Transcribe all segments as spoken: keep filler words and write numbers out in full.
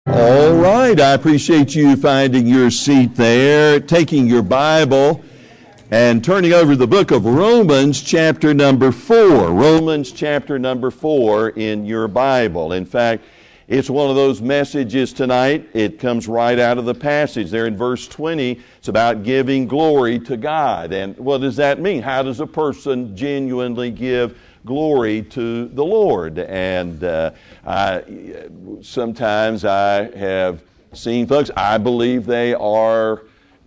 All right, I appreciate you finding your seat there, taking your Bible and turning over to the book of Romans chapter number four. Romans chapter number four in your Bible. In fact, it's one of those messages tonight. It comes right out of the passage there in verse twenty. It's about giving glory to God. And what does that mean? How does a person genuinely give glory to the Lord? And uh, I, sometimes I have seen folks, I believe they are,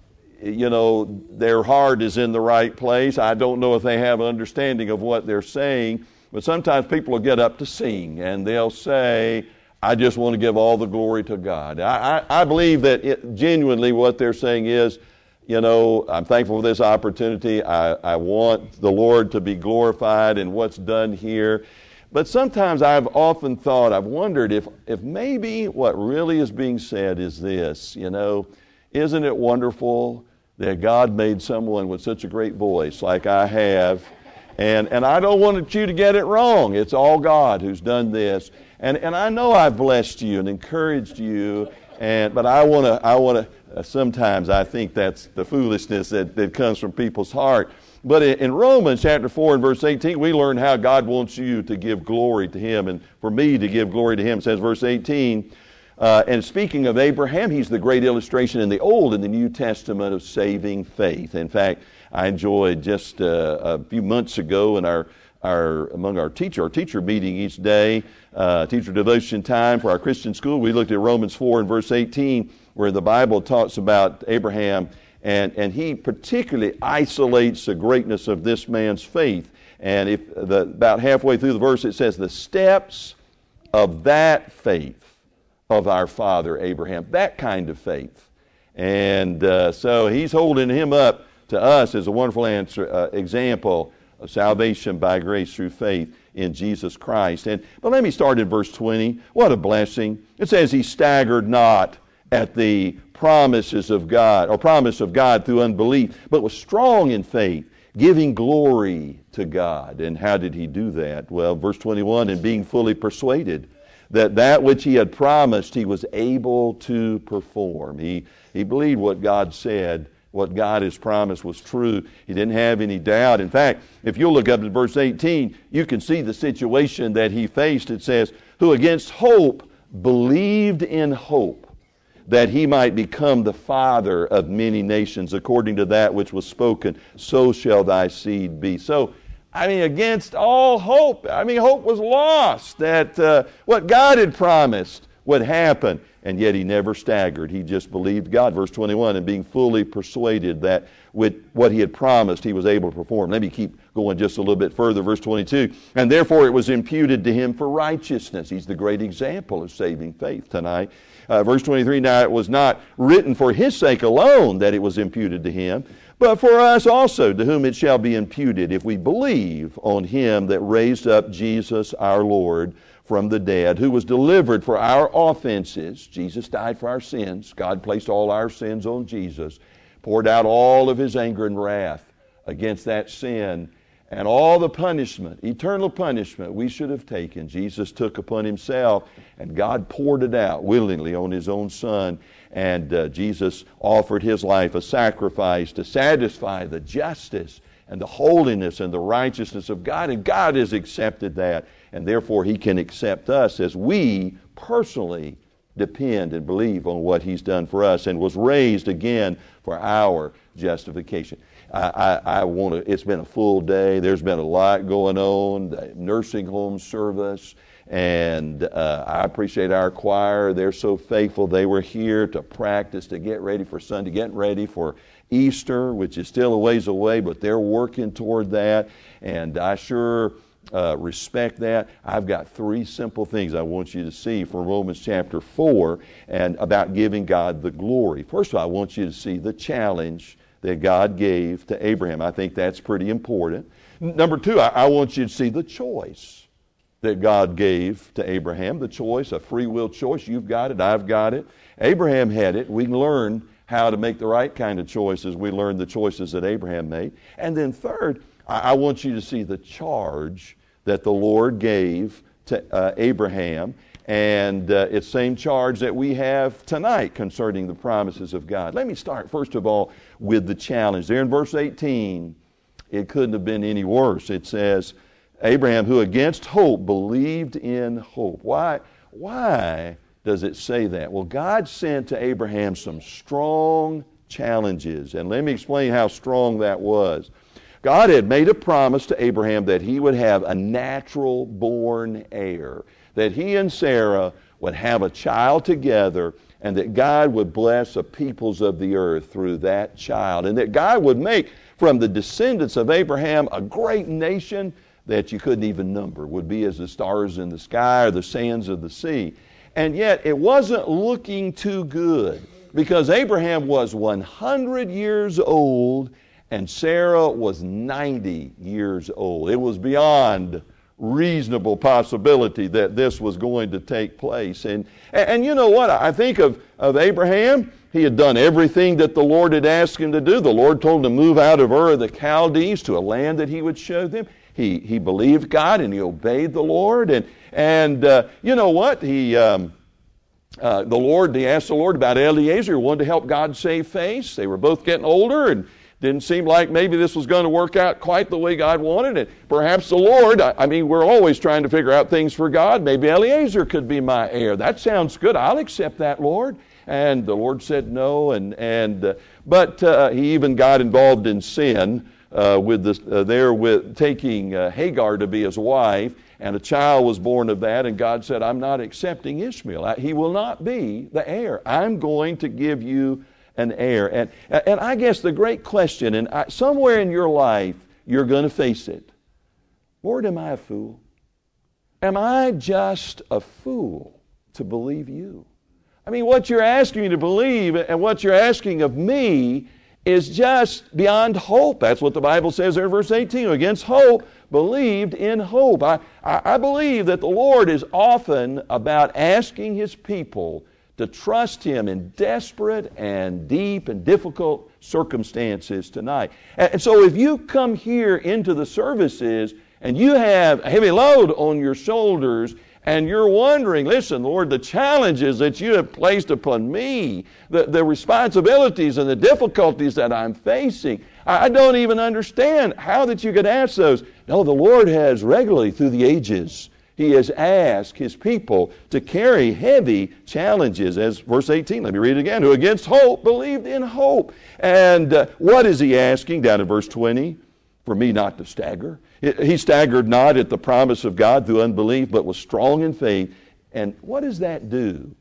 you know, their heart is in the right place. I don't know if they have an understanding of what they're saying, but sometimes people will get up to sing and they'll say, I just want to give all the glory to God. I, I, I believe that it, genuinely what they're saying is, you know, I'm thankful for this opportunity. I, I want the Lord to be glorified in what's done here. But sometimes I've often thought, I've wondered if, if maybe what really is being said is this, you know, isn't it wonderful that God made someone with such a great voice like I have? And and I don't want you to get it wrong. It's all God who's done this. And and I know I've blessed you and encouraged you, and but I want to I want to Uh, sometimes I think that's the foolishness that, that comes from people's heart. But in, in Romans chapter four and verse eighteen, we learn how God wants you to give glory to Him and for me to give glory to Him. It says verse eighteen, uh, and speaking of Abraham, he's the great illustration in the Old and the New Testament of saving faith. In fact, I enjoyed just uh, a few months ago in our Our, among our teacher, our teacher meeting each day, uh, teacher devotion time for our Christian school, we looked at Romans four and verse eighteen, where the Bible talks about Abraham, and, and he particularly isolates the greatness of this man's faith. And if the, about halfway through the verse, it says, the steps of that faith of our father Abraham, that kind of faith. And uh, so he's holding him up to us as a wonderful answer, uh, example of salvation by grace through faith in Jesus Christ. And but let me start in verse twenty. What a blessing. It says he staggered not at the promises of God, or promise of God through unbelief, but was strong in faith, giving glory to God. And how did he do that? Well, verse twenty-one, and being fully persuaded that that which he had promised he was able to perform. He, he believed what God said. What God has promised was true. He didn't have any doubt. In fact, if you'll look up at verse eighteen, you can see the situation that he faced. It says, who against hope believed in hope that he might become the father of many nations, according to that which was spoken, so shall thy seed be. So, I mean, against all hope. I mean, hope was lost that uh, what God had promised would happen. And yet he never staggered. He just believed God. Verse twenty-one, and being fully persuaded that with what he had promised he was able to perform. Let me keep going just a little bit further. Verse twenty-two, and therefore it was imputed to him for righteousness. He's the great example of saving faith tonight. Uh, verse twenty-three, now it was not written for his sake alone that it was imputed to him, but for us also, to whom it shall be imputed, if we believe on him that raised up Jesus our Lord from the dead, who was delivered for our offenses. Jesus died for our sins. God placed all our sins on Jesus, poured out all of his anger and wrath against that sin, and all the punishment, eternal punishment we should have taken, Jesus took upon himself, and God poured it out willingly on his own Son. And uh, Jesus offered his life a sacrifice to satisfy the justice and the holiness and the righteousness of God. And God has accepted that. And therefore he can accept us as we personally depend and believe on what he's done for us, and was raised again for our justification. I, I, I want to, it's been a full day. There's been a lot going on, the nursing home service, and uh, I appreciate our choir. They're so faithful. They were here to practice, to get ready for Sunday, getting ready for Easter, which is still a ways away, but they're working toward that, and I sure Uh, respect that. I've got three simple things I want you to see from Romans chapter four and about giving God the glory. First of all, I want you to see the challenge that God gave to Abraham. I think that's pretty important. Number two, I, I want you to see the choice that God gave to Abraham. The choice, a free will choice. You've got it, I've got it. Abraham had it. We can learn how to make the right kind of choices. We learned the choices that Abraham made. And then third, I, I want you to see the charge that the Lord gave to uh, Abraham. And uh, it's the same charge that we have tonight concerning the promises of God. Let me start, first of all, with the challenge. There in verse eighteen, it couldn't have been any worse. It says, Abraham, who against hope believed in hope. Why, why does it say that? Well, God sent to Abraham some strong challenges. And let me explain how strong that was. God had made a promise to Abraham that he would have a natural-born heir, that he and Sarah would have a child together, and that God would bless the peoples of the earth through that child, and that God would make from the descendants of Abraham a great nation that you couldn't even number, would be as the stars in the sky or the sands of the sea. And yet it wasn't looking too good, because Abraham was one hundred years old and Sarah was ninety years old. It was beyond reasonable possibility that this was going to take place. And, and, and you know what? I think of, of Abraham. He had done everything that the Lord had asked him to do. The Lord told him to move out of Ur of the Chaldees to a land that he would show them. He, he believed God and he obeyed the Lord. And, and uh, you know what? He... Um, Uh, the Lord, he asked the Lord about Eliezer, who wanted to help God save face. They were both getting older and didn't seem like maybe this was going to work out quite the way God wanted it. Perhaps the Lord, I, I mean, we're always trying to figure out things for God. Maybe Eliezer could be my heir. That sounds good. I'll accept that, Lord. And the Lord said no. And, and uh, But uh, he even got involved in sin uh, with this, uh, there with taking uh, Hagar to be his wife. And a child was born of that, and God said, I'm not accepting Ishmael. He will not be the heir. I'm going to give you an heir. And, and I guess the great question, and I, somewhere in your life, you're going to face it. Lord, am I a fool? Am I just a fool to believe you? I mean, what you're asking me to believe and what you're asking of me is just beyond hope. That's what the Bible says there in verse eighteen. Against hope, believed in hope. I, I, I believe that the Lord is often about asking His people to trust Him in desperate and deep and difficult circumstances tonight. And, and so if you come here into the services and you have a heavy load on your shoulders, and you're wondering, listen, Lord, the challenges that you have placed upon me, the, the responsibilities and the difficulties that I'm facing, I, I don't even understand how that you could ask those. No, the Lord has regularly through the ages, He has asked His people to carry heavy challenges, as verse eighteen, let me read it again, who against hope believed in hope. And uh, what is He asking down in verse twenty? For me not to stagger. He staggered not at the promise of God through unbelief, but was strong in faith. And what does that do?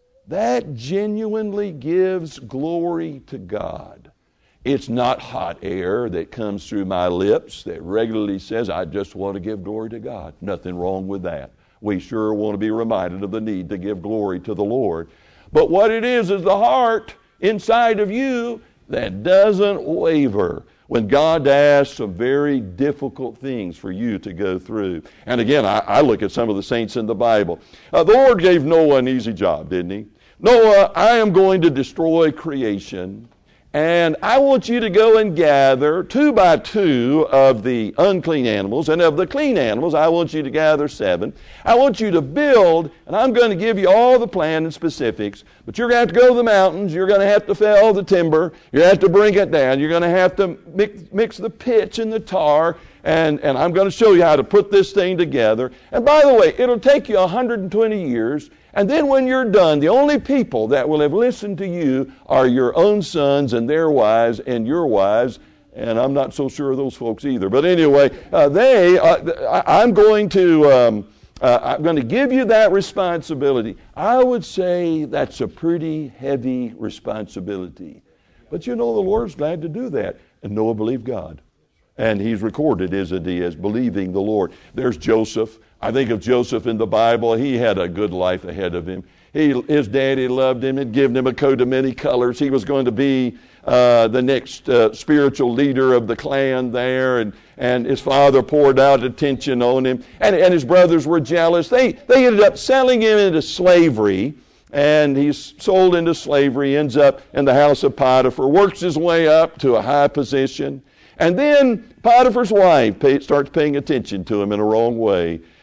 That genuinely gives glory to God. It's not hot air that comes through my lips that regularly says, I just want to give glory to God. Nothing wrong with that. We sure want to be reminded of the need to give glory to the Lord. But what it is is the heart inside of you that doesn't waver when God asks some very difficult things for you to go through. And again, I, I look at some of the saints in the Bible. Uh, the Lord gave Noah an easy job, didn't He? Noah, I am going to destroy creation, and I want you to go and gather two by two of the unclean animals, and of the clean animals, I want you to gather seven. I want you to build, and I'm going to give you all the plan and specifics, but you're going to have to go to the mountains, you're going to have to fell the timber, you're going to have to bring it down, you're going to have to mix, mix the pitch and the tar, and, and I'm going to show you how to put this thing together. And by the way, it'll take you one hundred twenty years, and then when you're done, the only people that will have listened to you are your own sons and their wives and your wives, and I'm not so sure of those folks either. But anyway, uh, they, uh, I'm going to, um, uh, I'm going to give you that responsibility. I would say that's a pretty heavy responsibility. But you know, the Lord's glad to do that. And Noah believed God. And he's recorded, isn't he, as believing the Lord. There's Joseph. I think of Joseph in the Bible. He had a good life ahead of him. He, his daddy loved him, had given him a coat of many colors. He was going to be uh, the next uh, spiritual leader of the clan there, and, and his father poured out attention on him, and, and his brothers were jealous. They, they ended up selling him into slavery, and he's sold into slavery, ends up in the house of Potiphar, works his way up to a high position, and then Potiphar's wife pay, starts paying attention to him in a wrong way.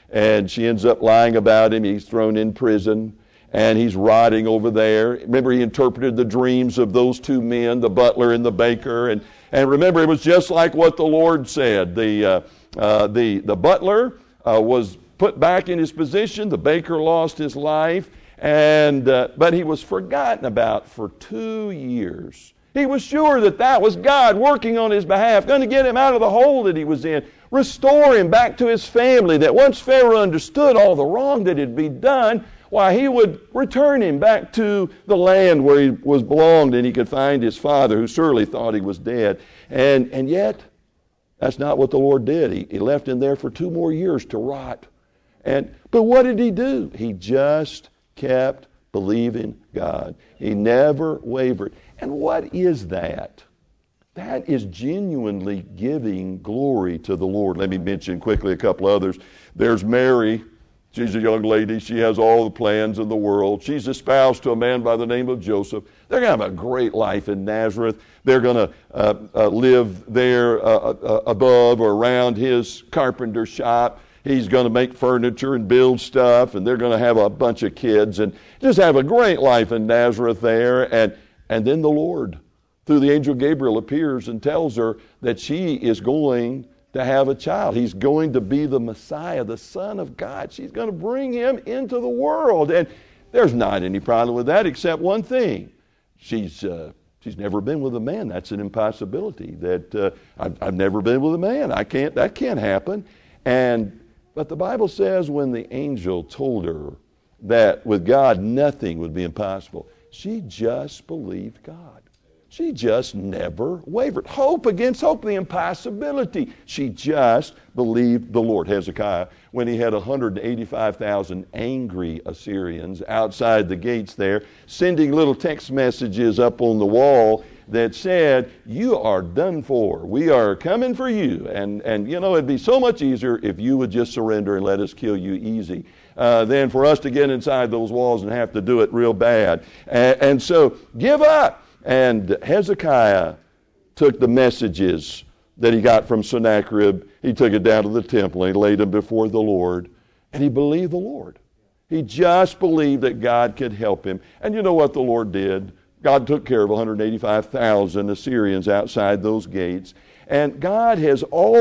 and she ends up lying about him. He's thrown in prison, and he's rotting over there. Remember, he interpreted the dreams of those two men, the butler and the baker, and, and remember, it was just like what the Lord said. The, uh, uh, the, the butler uh, was put back in his position. The baker lost his life, and uh, but he was forgotten about for two years. He was sure that that was God working on his behalf, going to get him out of the hole that he was in, restore him back to his family, that once Pharaoh understood all the wrong that had been done, why, he would return him back to the land where he was belonged, and he could find his father, who surely thought he was dead. And, and yet, that's not what the Lord did. He, he left him there for two more years to rot. And but what did he do? He just kept believing God. He never wavered. And what is that? That is genuinely giving glory to the Lord. Let me mention quickly a couple others. There's Mary. She's a young lady. She has all the plans in the world. She's espoused to a man by the name of Joseph. They're going to have a great life in Nazareth. They're going to uh, uh, live there uh, uh, above or around his carpenter shop. He's going to make furniture and build stuff, and they're going to have a bunch of kids and just have a great life in Nazareth there. And, and then the Lord, through the angel Gabriel, appears and tells her that she is going to have a child. He's going to be the Messiah, the Son of God. She's going to bring him into the world. And there's not any problem with that except one thing. She's uh, she's never been with a man. That's an impossibility. That uh, I've, I've never been with a man. I can't. That can't happen. And but the Bible says when the angel told her that with God nothing would be impossible, she just believed God. She just never wavered. Hope against hope, the impossibility. She just believed the Lord. Hezekiah, when he had one hundred eighty-five thousand angry Assyrians outside the gates there, sending little text messages up on the wall that said, you are done for. We are coming for you. And, and you know, it'd be so much easier if you would just surrender and let us kill you easy uh, than for us to get inside those walls and have to do it real bad. And, and so, give up. And Hezekiah took the messages that he got from Sennacherib. He took it down to the temple and he laid them before the Lord. And he believed the Lord. He just believed that God could help him. And you know what the Lord did? God took care of one hundred eighty-five thousand Assyrians outside those gates. And God has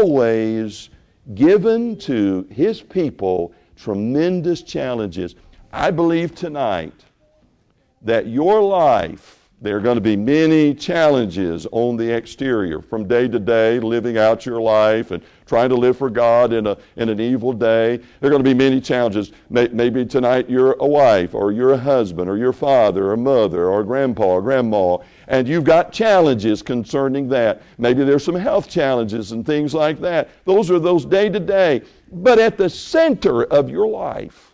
always given to his people tremendous challenges. I believe tonight that your life, there are going to be many challenges on the exterior from day to day, living out your life and trying to live for God in a in an evil day. There are going to be many challenges. Maybe tonight you're a wife or you're a husband or you're a father or a mother or a grandpa or grandma, and you've got challenges concerning that. Maybe there's some health challenges and things like that. Those are those day to day. But at the center of your life,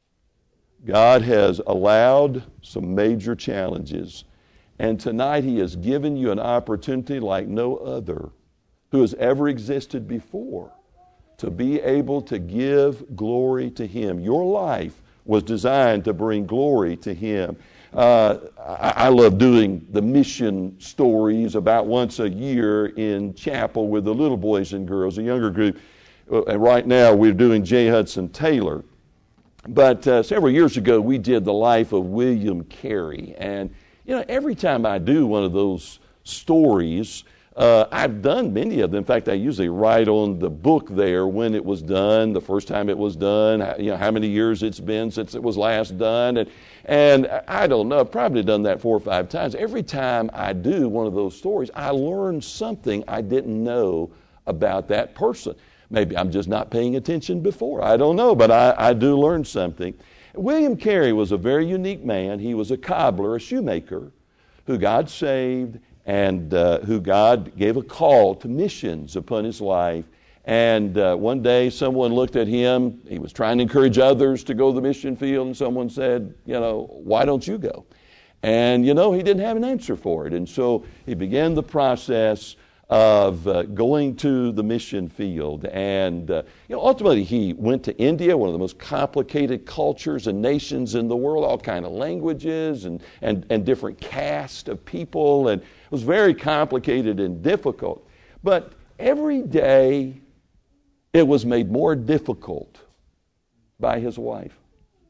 God has allowed some major challenges. And tonight he has given you an opportunity like no other who has ever existed before to be able to give glory to him. Your life was designed to bring glory to him. Uh, I, I love doing the mission stories about once a year in chapel with the little boys and girls, a younger group. And right now we're doing J. Hudson Taylor. But uh, several years ago we did the life of William Carey. And you know, every time I do one of those stories, uh, I've done many of them. In fact, I usually write on the book there when it was done, the first time it was done, how, you know, how many years it's been since it was last done. And, and I don't know, I've probably done that four or five times. Every time I do one of those stories, I learn something I didn't know about that person. Maybe I'm just not paying attention before. I don't know, but I, I do learn something. William Carey was a very unique man. He was a cobbler, a shoemaker, who God saved and uh, who God gave a call to missions upon his life. And uh, one day someone looked at him. He was trying to encourage others to go to the mission field, and someone said, you know, why don't you go? And, you know, he didn't have an answer for it. And so he began the process of uh, going to the mission field. And uh, you know, ultimately he went to India, one of the most complicated cultures and nations in the world, all kind of languages and, and, and different caste of people, and it was very complicated and difficult. But every day it was made more difficult by his wife.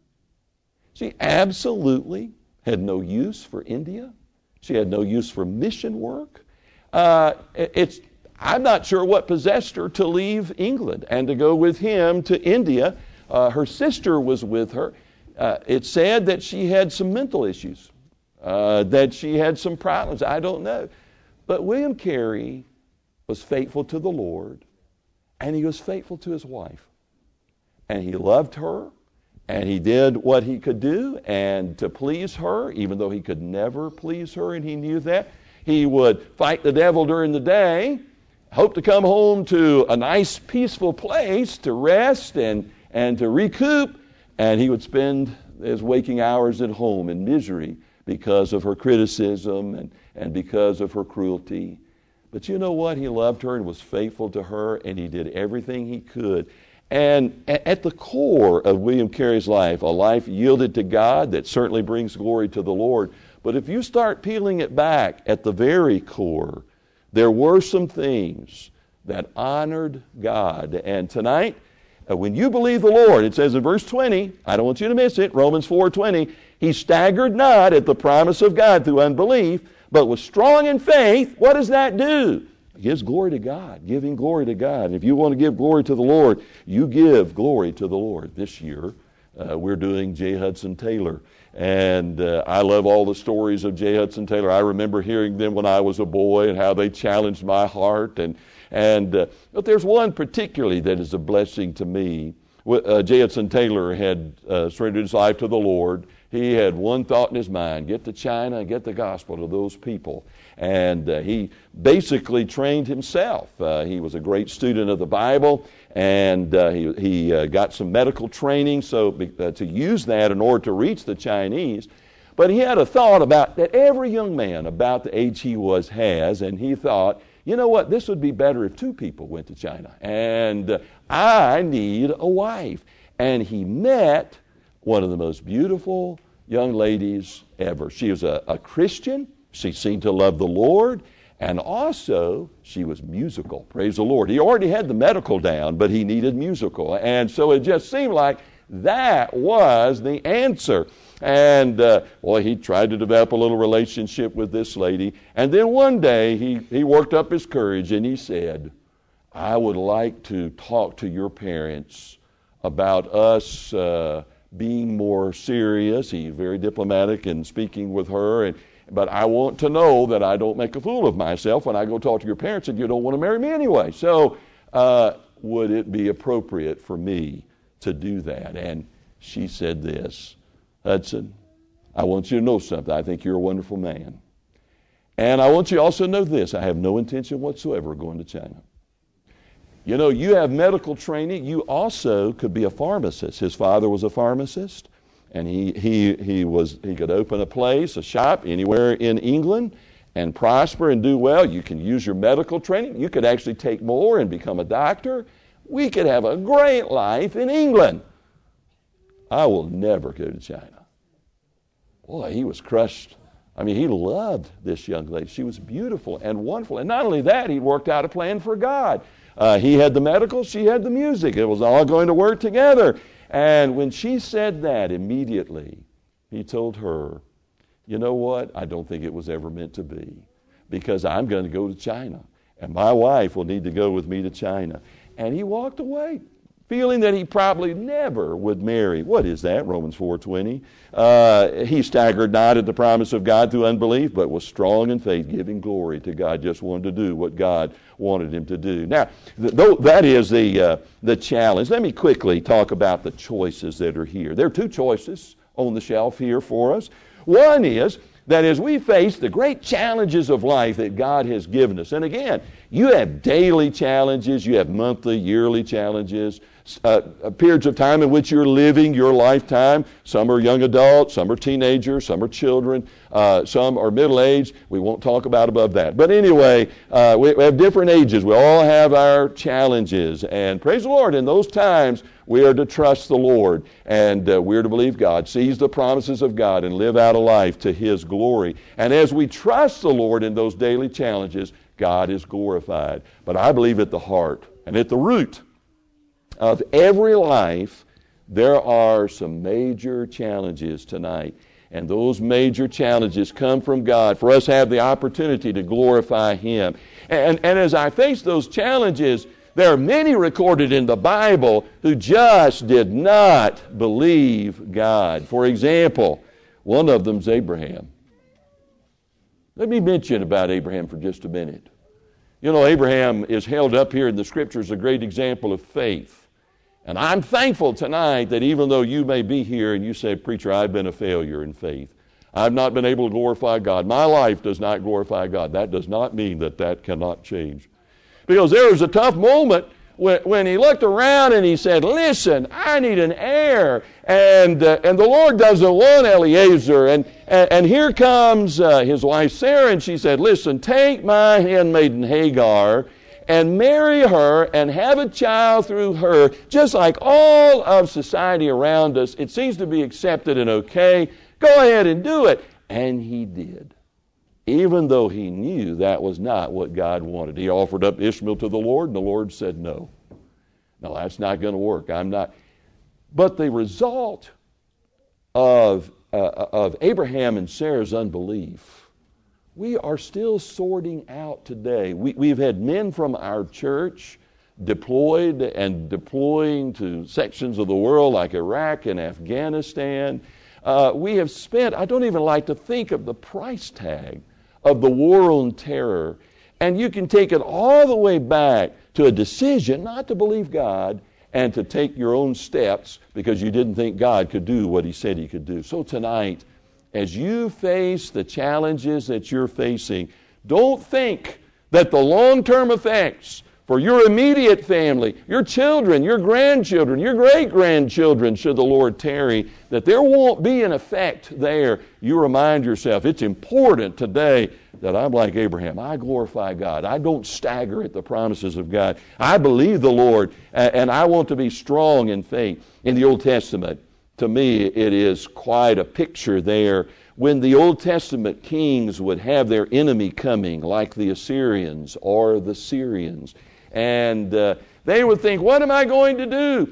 She absolutely had no use for India. She had no use for mission work. Uh, it's, I'm not sure what possessed her to leave England and to go with him to India. Uh, her sister was with her. Uh, it's said that she had some mental issues, uh, that she had some problems. I don't know. But William Carey was faithful to the Lord, and he was faithful to his wife. And he loved her, and he did what he could do and to please her, even though he could never please her, and he knew that. He would fight the devil during the day, hope to come home to a nice, peaceful place to rest and, and to recoup, and he would spend his waking hours at home in misery because of her criticism and, and because of her cruelty. But you know what? He loved her and was faithful to her, and he did everything he could. And at the core of William Carey's life, a life yielded to God that certainly brings glory to the Lord. But if you start peeling it back at the very core, there were some things that honored God. And tonight, uh, when you believe the Lord, it says in verse twenty, I don't want you to miss it, Romans four twenty, he staggered not at the promise of God through unbelief, but was strong in faith. What does that do? It gives glory to God, giving glory to God. And if you want to give glory to the Lord, you give glory to the Lord. This year, uh, we're doing J. Hudson Taylor. And uh, I love all the stories of J. Hudson Taylor. I remember hearing them when I was a boy and how they challenged my heart. And, and uh, but there's one particularly that is a blessing to me. Uh, J. Hudson Taylor had uh, surrendered his life to the Lord. He had one thought in his mind: get to China and get the gospel to those people. And uh, he basically trained himself. Uh, he was a great student of the Bible, and uh, he, he uh, got some medical training so uh, to use that in order to reach the Chinese. But he had a thought about that every young man about the age he was has, and he thought, you know what, this would be better if two people went to China. And uh, I need a wife. And he met one of the most beautiful young ladies ever. She was a, a Christian. She seemed to love the Lord, and also she was musical. Praise the Lord. He already had the medical down, but he needed musical. And so it just seemed like that was the answer. And, uh, well, he tried to develop a little relationship with this lady. And then one day he, he worked up his courage and he said, I would like to talk to your parents about us uh, being more serious. He's very diplomatic in speaking with her, and but I want to know that I don't make a fool of myself when I go talk to your parents and you don't want to marry me anyway. So uh, would it be appropriate for me to do that? And she said this, Hudson, I want you to know something. I think you're a wonderful man. And I want you also to know this. I have no intention whatsoever of going to China. You know, you have medical training. You also could be a pharmacist. His father was a pharmacist. And he, he, he, was, he could open a place, a shop anywhere in England and prosper and do well. You can use your medical training. You could actually take more and become a doctor. We could have a great life in England. I will never go to China. Boy, he was crushed. I mean, he loved this young lady. She was beautiful and wonderful. And not only that, he worked out a plan for God. Uh, he had the medical, she had the music. It was all going to work together. And when she said that, immediately, he told her, you know what? I don't think it was ever meant to be, because I'm going to go to China, and my wife will need to go with me to China. And he walked away, feeling that he probably never would marry. What is that? Romans four twenty. Uh, he staggered not at the promise of God through unbelief, but was strong in faith, giving glory to God. Just wanted to do what God wanted him to do. Now, th- that is the uh, the challenge. Let me quickly talk about the choices that are here. There are two choices on the shelf here for us. One is that as we face the great challenges of life that God has given us, and again, you have daily challenges, you have monthly, yearly challenges, uh, periods of time in which you're living your lifetime. Some are young adults, some are teenagers, some are children, uh, some are middle-aged. We won't talk about above that. But anyway, uh, we, we have different ages. We all have our challenges, and praise the Lord, in those times, we are to trust the Lord, and uh, we're to believe God, seize the promises of God, and live out a life to His glory. And as we trust the Lord in those daily challenges, God is glorified. But I believe at the heart and at the root of every life there are some major challenges tonight. And those major challenges come from God for us to have the opportunity to glorify Him. And, and as I face those challenges, there are many recorded in the Bible who just did not believe God. For example, one of them is Abraham. Let me mention about Abraham for just a minute. You know, Abraham is held up here in the Scriptures as a great example of faith. And I'm thankful tonight that even though you may be here and you say, "Preacher, I've been a failure in faith. I've not been able to glorify God. My life does not glorify God." That does not mean that that cannot change. Because there was a tough moment when, when he looked around and he said, "Listen, I need an heir." And uh, and the Lord doesn't want Eliezer. And, and, and here comes uh, his wife Sarah, and she said, "Listen, take my handmaiden Hagar and marry her and have a child through her," just like all of society around us. It seems to be accepted and okay. Go ahead and do it. And he did, even though he knew that was not what God wanted. He offered up Ishmael to the Lord, and the Lord said no. No, that's not going to work. I'm not. But the result of, uh, of Abraham and Sarah's unbelief, we are still sorting out today. We, we've had men from our church deployed and deploying to sections of the world like Iraq and Afghanistan. Uh, we have spent, I don't even like to think of the price tag of the war on terror. And you can take it all the way back to a decision not to believe God and to take your own steps because you didn't think God could do what He said He could do. So tonight, as you face the challenges that you're facing, don't think that the long-term effects for your immediate family, your children, your grandchildren, your great-grandchildren, should the Lord tarry, that there won't be an effect there. You remind yourself, it's important today that I'm like Abraham. I glorify God. I don't stagger at the promises of God. I believe the Lord, and I want to be strong in faith. In the Old Testament, to me, it is quite a picture there when the Old Testament kings would have their enemy coming, like the Assyrians or the Syrians. And uh, they would think, what am I going to do?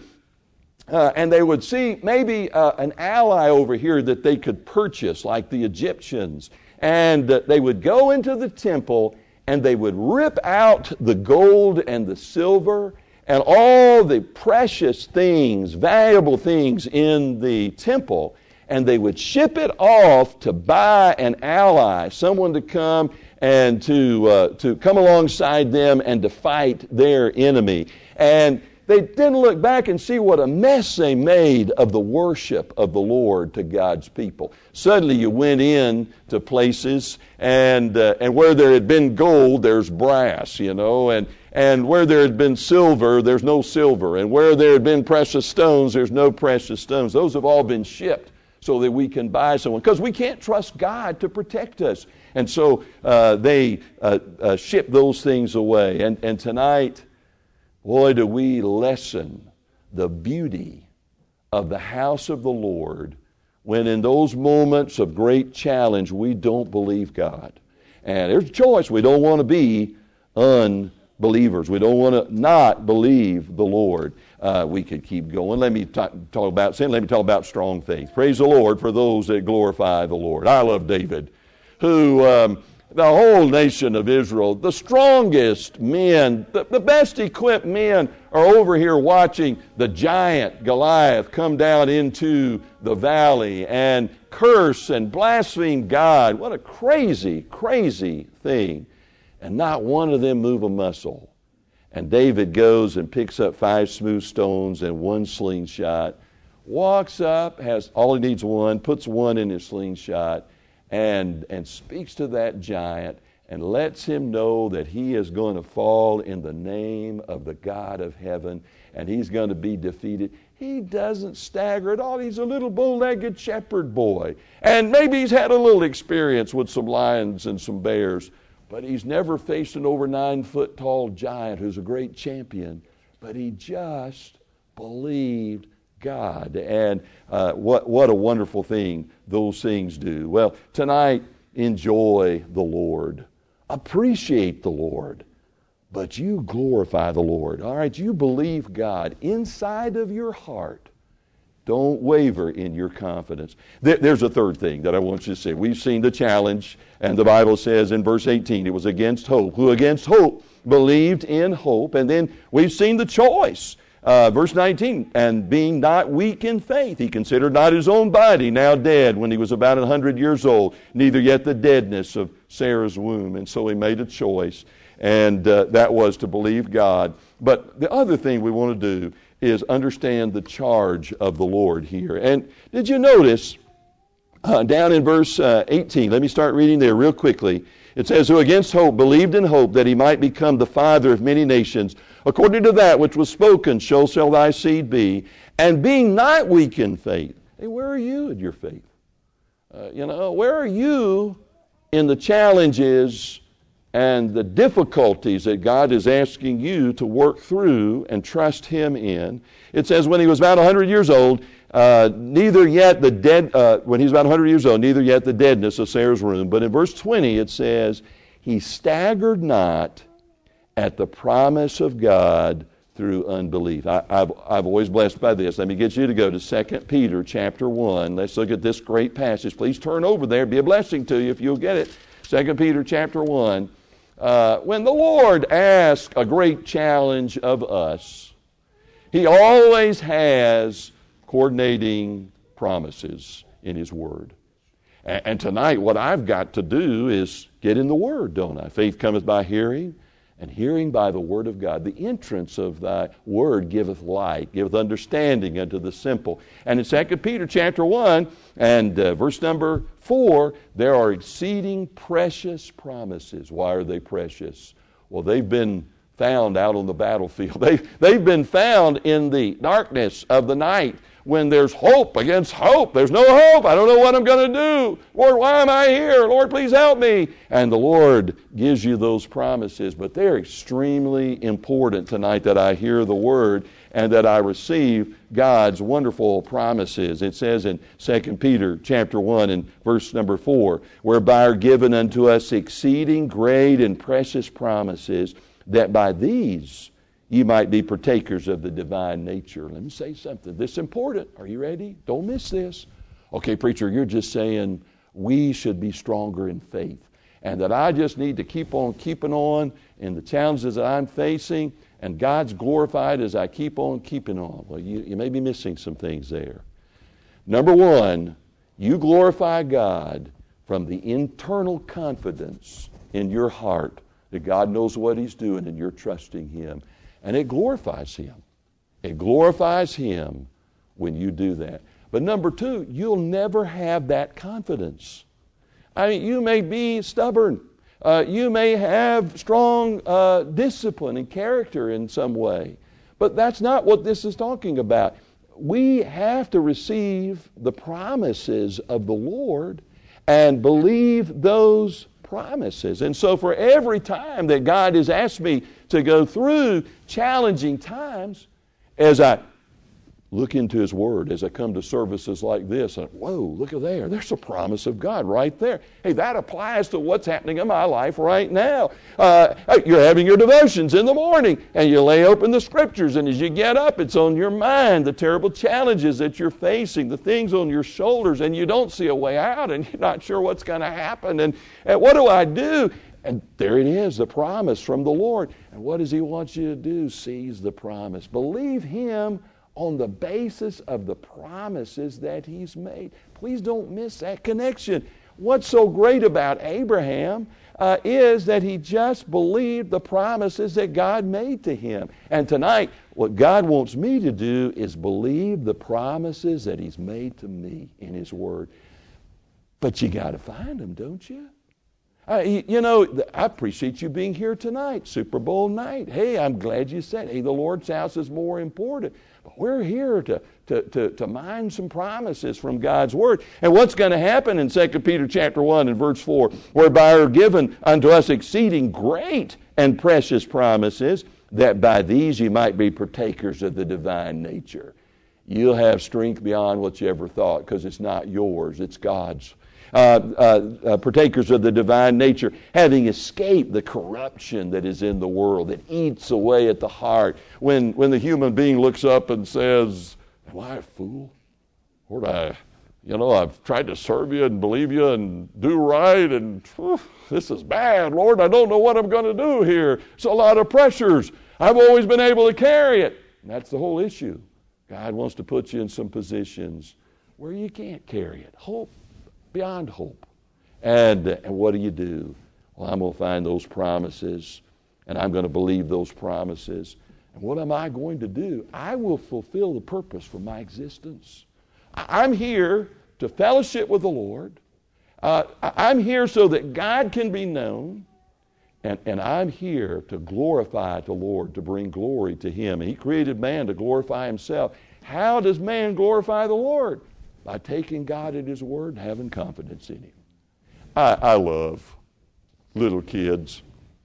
Uh, and they would see maybe uh, an ally over here that they could purchase, like the Egyptians. And uh, they would go into the temple and they would rip out the gold and the silver and all the precious things, valuable things in the temple, and they would ship it off to buy an ally, someone to come and to uh, to come alongside them and to fight their enemy. And they didn't look back and see what a mess they made of the worship of the Lord to God's people. Suddenly you went in to places, and uh, and where there had been gold, there's brass, you know, and And where there had been silver, there's no silver. And where there had been precious stones, there's no precious stones. Those have all been shipped so that we can buy someone. Because we can't trust God to protect us. And so uh, they uh, uh, ship those things away. And, and tonight, boy, do we lessen the beauty of the house of the Lord when in those moments of great challenge we don't believe God. And there's a choice. We don't want to be unbelievers. Believers. We don't want to not believe the Lord. Uh, we could keep going. Let me talk, talk about sin. Let me talk about strong faith. Praise the Lord for those that glorify the Lord. I love David, who um, the whole nation of Israel, the strongest men, the, the best equipped men are over here watching the giant Goliath come down into the valley and curse and blaspheme God. What a crazy, crazy thing. And not one of them move a muscle. And David goes and picks up five smooth stones and one slingshot, walks up, has all he needs one, puts one in his slingshot, and, and speaks to that giant and lets him know that he is going to fall in the name of the God of heaven, and he's going to be defeated. He doesn't stagger at all. He's a little bow-legged shepherd boy. And maybe he's had a little experience with some lions and some bears, but he's never faced an over nine-foot tall giant who's a great champion. But he just believed God. And uh, what, what a wonderful thing those things do. Well, tonight, enjoy the Lord. Appreciate the Lord. But you glorify the Lord. All right, you believe God inside of your heart. Don't waver in your confidence. There, there's a third thing that I want you to see. We've seen the challenge, and the Bible says in verse eighteen, it was against hope. Who against hope believed in hope. And then we've seen the choice. Uh, verse nineteen, and being not weak in faith, he considered not his own body now dead when he was about a hundred years old, neither yet the deadness of Sarah's womb. And so he made a choice, and uh, that was to believe God. But the other thing we want to do is understand the charge of the Lord here. And did you notice uh, down in verse uh, eighteen, let me start reading there real quickly. It says, who against hope believed in hope that he might become the father of many nations, according to that which was spoken, so shall thy seed be. And being not weak in faith. Hey, where are you in your faith? Uh, you know, where are you in the challenges and the difficulties that God is asking you to work through and trust Him in? It says when he was about a hundred years old, uh, neither yet the dead, uh, when he was about a hundred years old, neither yet the deadness of Sarah's womb. But in verse twenty it says, he staggered not at the promise of God through unbelief. I, I've, I've always blessed by this. Let me get you to go to Second Peter chapter one. Let's look at this great passage. Please turn over there. It'll be a blessing to you if you'll get it. Second Peter chapter one. Uh, when the Lord asks a great challenge of us, He always has coordinating promises in His Word. And, and tonight what I've got to do is get in the Word, don't I? Faith cometh by hearing, and hearing by the Word of God. The entrance of thy Word giveth light, giveth understanding unto the simple. And in Second Peter chapter one and uh, verse number four, there are exceeding precious promises. Why are they precious? Well, they've been found out on the battlefield. They've, they've been found in the darkness of the night when there's hope against hope. There's no hope. I don't know what I'm going to do. Lord, why am I here? Lord, please help me. And the Lord gives you those promises, but they're extremely important tonight that I hear the Word and that I receive God's wonderful promises. It says in Second Peter chapter one and verse number four, whereby are given unto us exceeding great and precious promises, that by these ye might be partakers of the divine nature. Let me say something. This is important. Are you ready? Don't miss this. Okay, preacher, you're just saying we should be stronger in faith, and that I just need to keep on keeping on in the challenges that I'm facing, and God's glorified as I keep on keeping on. Well, you, you may be missing some things there. Number one, you glorify God from the internal confidence in your heart that God knows what He's doing and you're trusting Him. And it glorifies Him. It glorifies Him when you do that. But number two, you'll never have that confidence. I mean, you may be stubborn. Uh, you may have strong uh, discipline and character in some way. But that's not what this is talking about. We have to receive the promises of the Lord and believe those promises. And so for every time that God has asked me to go through challenging times, as I look into His Word, as I come to services like this, and whoa, look at there. There's a promise of God right there. Hey, that applies to what's happening in my life right now. Uh, you're having your devotions in the morning, and you lay open the Scriptures, and as you get up, it's on your mind, the terrible challenges that you're facing, the things on your shoulders, and you don't see a way out, and you're not sure what's going to happen, and, and what do I do? And there it is, the promise from the Lord. And what does He want you to do? Seize the promise. Believe Him on the basis of the promises that He's made. Please don't miss that connection. What's so great about Abraham uh, is that he just believed the promises that God made to him. And tonight, what God wants me to do is believe the promises that He's made to me in His Word. But you got to find them, don't you? Uh, you, you know, I appreciate you being here tonight, Super Bowl night. Hey, I'm glad you said, hey, the Lord's house is more important. But we're here to, to, to, to mine some promises from God's Word. And what's going to happen in Second Peter chapter one and verse four, whereby are given unto us exceeding great and precious promises, that by these ye might be partakers of the divine nature. You'll have strength beyond what you ever thought, because it's not yours, it's God's. Uh, uh, uh, partakers of the divine nature, having escaped the corruption that is in the world, that eats away at the heart. When, when the human being looks up and says, am I a fool? Lord, I, you know, I've tried to serve you and believe you and do right, and whew, this is bad. Lord, I don't know what I'm going to do here. It's a lot of pressures. I've always been able to carry it. And that's the whole issue. God wants to put you in some positions where you can't carry it. Hope beyond hope. And, and what do you do? Well, I'm going to find those promises, and I'm going to believe those promises. And what am I going to do? I will fulfill the purpose for my existence. I'm here to fellowship with the Lord. Uh, I'm here so that God can be known. And, and I'm here to glorify the Lord, to bring glory to Him. And He created man to glorify Himself. How does man glorify the Lord? By taking God at His word and having confidence in Him. I, I love little kids.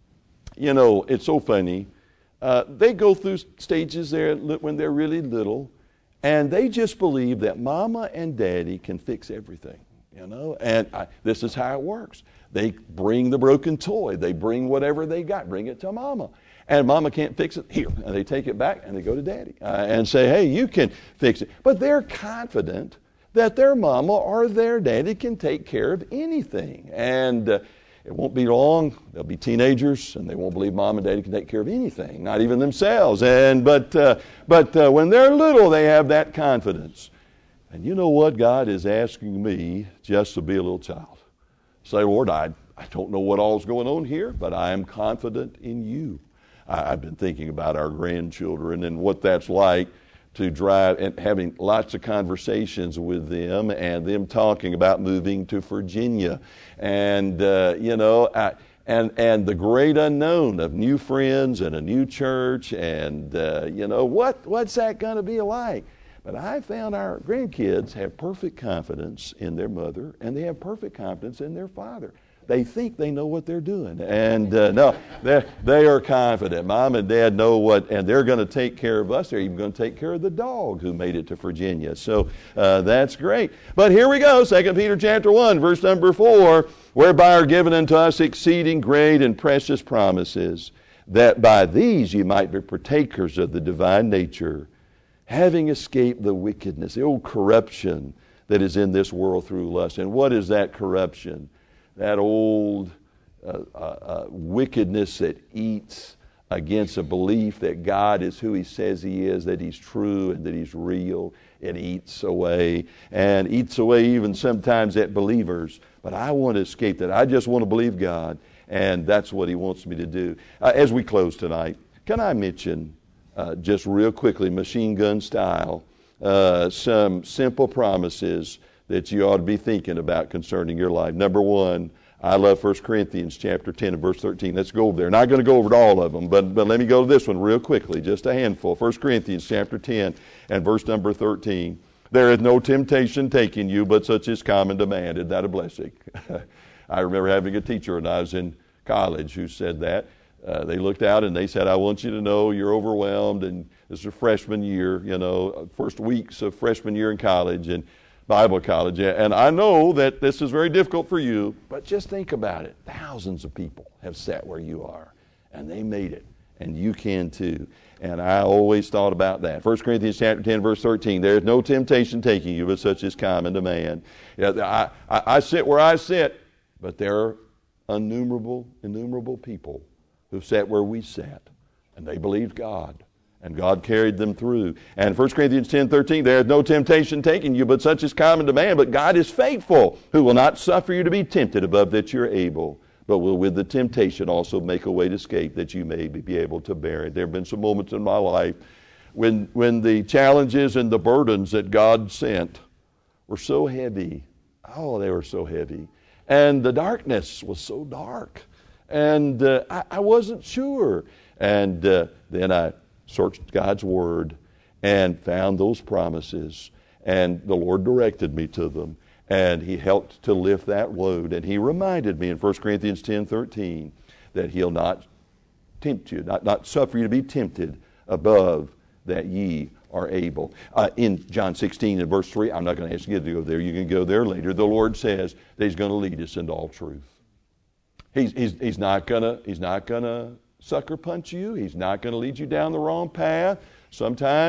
You know, it's so funny. Uh, they go through stages there when they're really little, and they just believe that mama and daddy can fix everything, you know. And I, this is how it works. They bring the broken toy. They bring whatever they got, bring it to mama. And mama can't fix it, here. And they take it back and they go to daddy uh, and say, hey, you can fix it. But they're confident that their mama or their daddy can take care of anything. And uh, it won't be long. They'll be teenagers, and they won't believe mom and daddy can take care of anything, not even themselves. And But, uh, but uh, when they're little, they have that confidence. And you know what? God is asking me just to be a little child. Say, Lord, I, I don't know what all's going on here, but I am confident in you. I, I've been thinking about our grandchildren and what that's like to drive and having lots of conversations with them and them talking about moving to Virginia. And, uh, you know, I, and and the great unknown of new friends and a new church and, uh, you know, what what's that going to be like? But I found our grandkids have perfect confidence in their mother, and they have perfect confidence in their father. They think they know what they're doing. And uh, no, they are confident. Mom and Dad know what, and they're going to take care of us. They're even going to take care of the dog who made it to Virginia. So uh, that's great. But here we go, Second Peter chapter one, verse number four, whereby are given unto us exceeding great and precious promises, that by these ye might be partakers of the divine nature, having escaped the wickedness, the old corruption that is in this world through lust. And what is that corruption? That old uh, uh, uh, wickedness that eats against a belief that God is who He says He is, that He's true and that He's real. It eats away and eats away even sometimes at believers. But I want to escape that. I just want to believe God, and that's what He wants me to do. Uh, as we close tonight, can I mention uh, just real quickly, machine gun style, uh, some simple promises that you ought to be thinking about concerning your life. Number one, I love First Corinthians chapter ten and verse thirteen. Let's go over there. Not going to go over to all of them, but, but let me go to this one real quickly, just a handful. First Corinthians chapter ten and verse number thirteen. There is no temptation taking you, but such is common to man. Isn't that a blessing? I remember having a teacher when I was in college who said that. Uh, they looked out and they said, I want you to know you're overwhelmed, and this is a freshman year, you know, first weeks of freshman year in college, and Bible college, and I know that this is very difficult for you, but just think about it. Thousands of people have sat where you are, and they made it, and you can too. And I always thought about that. First Corinthians chapter ten, verse thirteen, there is no temptation taking you, but such is common to man. Yeah, I, I, I sit where I sit, but there are innumerable, innumerable people who sat where we sat, and they believed God. And God carried them through. And First Corinthians ten thirteen, there is no temptation taking you, but such is common to man. But God is faithful, who will not suffer you to be tempted above that you're able, but will with the temptation also make a way to escape, that you may be able to bear it. There have been some moments in my life when, when the challenges and the burdens that God sent were so heavy. Oh, they were so heavy. And the darkness was so dark. And uh, I, I wasn't sure. And uh, then I searched God's Word and found those promises, and the Lord directed me to them, and He helped to lift that load. And He reminded me in First Corinthians ten thirteen that He'll not tempt you, not, not suffer you to be tempted above that ye are able. Uh, in John sixteen and verse three, I'm not going to ask you to go there, you can go there later. The Lord says that He's going to lead us into all truth. He's, he's, he's not going to, He's not going to sucker punch you. He's not going to lead you down the wrong path. Sometimes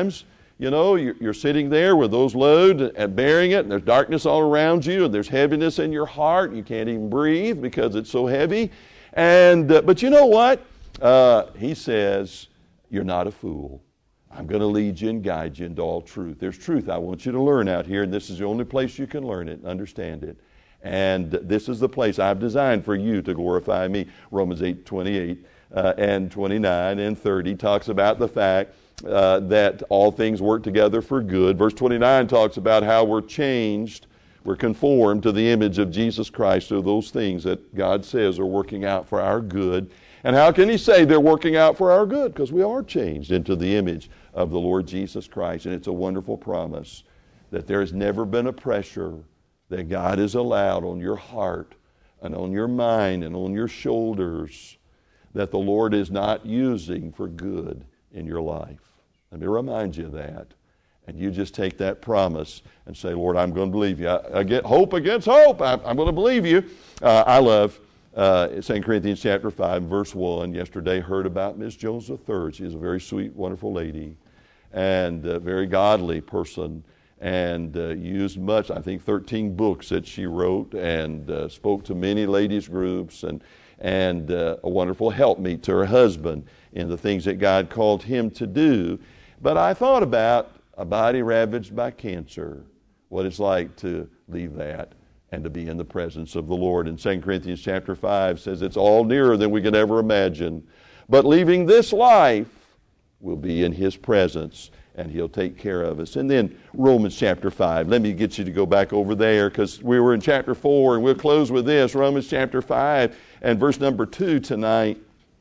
you know, you're, you're sitting there with those loads and bearing it, and there's darkness all around you, and there's heaviness in your heart, and you can't even breathe because it's so heavy. And uh, but you know what? Uh, he says, you're not a fool. I'm going to lead you and guide you into all truth. There's truth I want you to learn out here, and this is the only place you can learn it and understand it. And this is the place I've designed for you to glorify me. Romans eight twenty-eight uh, and twenty-nine and thirty talks about the fact uh, that all things work together for good. Verse twenty-nine talks about how we're changed, we're conformed to the image of Jesus Christ. So those things that God says are working out for our good. And how can he say they're working out for our good? Because we are changed into the image of the Lord Jesus Christ. And it's a wonderful promise that there has never been a pressure that God has allowed on your heart and on your mind and on your shoulders that the Lord is not using for good in your life. Let me remind you of that. And you just take that promise and say, Lord, I'm going to believe you. I, I get hope against hope. I, I'm going to believe you. Uh, I love uh, Second Corinthians chapter five, verse one. Yesterday heard about Miss Jones the third. She's a very sweet, wonderful lady and a very godly person. And uh, used much, I think thirteen books that she wrote, and uh, spoke to many ladies groups, and and uh, a wonderful helpmeet to her husband in the things that God called him to do. But I thought about a body ravaged by cancer, what it's like to leave that and to be in the presence of the Lord. And Second Corinthians chapter five says it's all nearer than we could ever imagine. But leaving this life, we'll be in his presence, and he'll take care of us. And then Romans chapter five. Let me get you to go back over there, because we were in chapter four, and we'll close with this. Romans chapter five and verse number two tonight.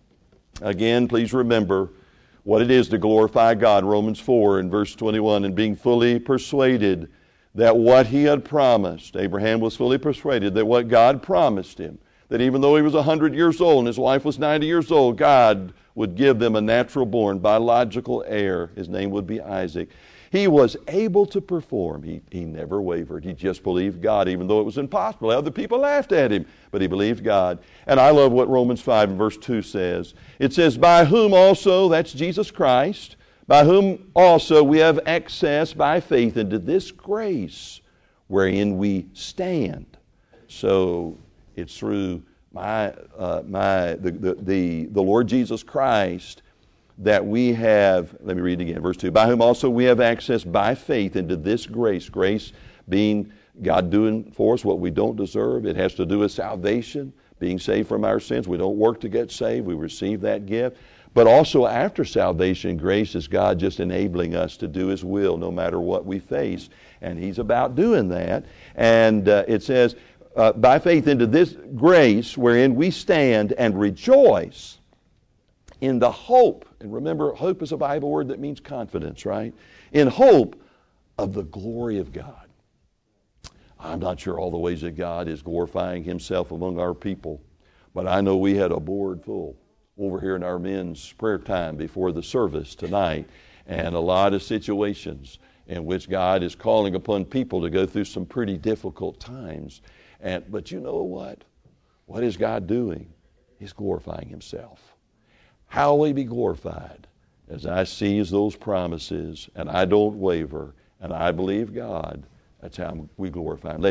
Again, please remember what it is to glorify God. Romans four and verse twenty-one, and being fully persuaded that what he had promised, Abraham was fully persuaded that what God promised him, that even though he was one hundred years old and his wife was ninety years old, God would give them a natural-born, biological heir. His name would be Isaac. He was able to perform. He, he never wavered. He just believed God, even though it was impossible. Other people laughed at him, but he believed God. And I love what Romans five and verse two says. It says, by whom also, that's Jesus Christ, by whom also we have access by faith into this grace wherein we stand. So it's through my uh, my the, the the the Lord Jesus Christ that we have. Let me read it again, verse two. By whom also we have access by faith into this grace. Grace being God doing for us what we don't deserve. It has to do with salvation, being saved from our sins. We don't work to get saved. We receive that gift. But also after salvation, grace is God just enabling us to do his will no matter what we face. And he's about doing that. And uh, it says, Uh, by faith into this grace wherein we stand and rejoice in the hope. And remember, hope is a Bible word that means confidence, right? In hope of the glory of God. I'm not sure all the ways that God is glorifying himself among our people, but I know we had a board full over here in our men's prayer time before the service tonight, and a lot of situations in which God is calling upon people to go through some pretty difficult times. And, but you know what? What is God doing? He's glorifying himself. How will he be glorified? As I seize those promises, and I don't waver, and I believe God, that's how we glorify him. Let's